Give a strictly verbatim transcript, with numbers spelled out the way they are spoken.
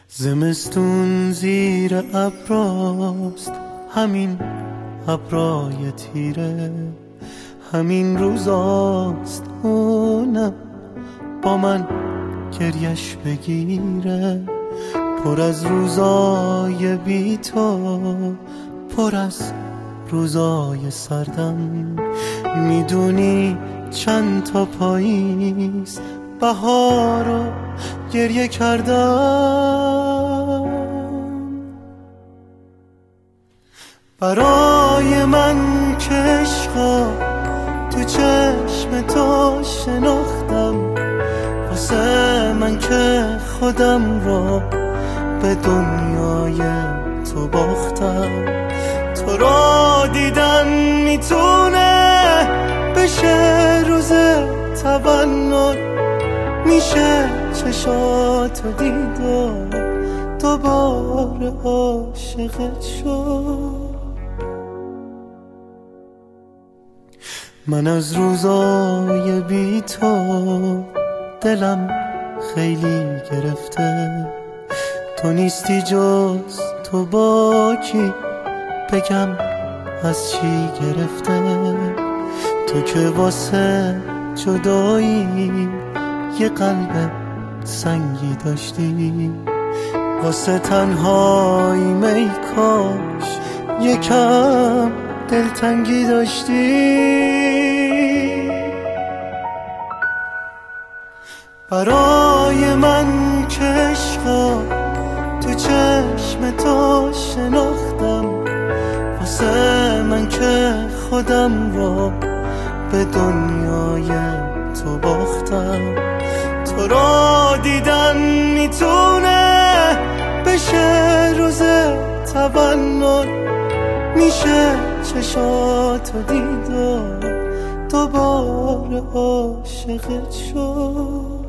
زمستون زیر ابراست، همین ابرای تیره، همین روزاست اونم با من گریش بگیره. پر از روزای بی تو، پر از روزای سردم. میدونی چند تا پاییز بهار رو گریه کردم. برای من که عشقا تو چشم تو شناختم، واسه من که خودم رو به دنیای تو باختم. تو را دیدن میتونه بشه روز تولد، میشه چشاتو دید و دوباره عاشقت شد. من از روزای بی تو دلم خیلی گرفته. تو نیستی جز تو با کی بگم از چی گرفته. تو که واسه جدایی یه قلب سنگی داشتی، واسه تنهایی می کاش یکم دلتنگی داشتی. برای من که عشقا تو چشم تو شناختم، واسه من که خودم رو به دنیای تو باختم. تو را دیدن میتونه بشه روز تولد، میشه چشاتو دید و دوباره عاشقت شد.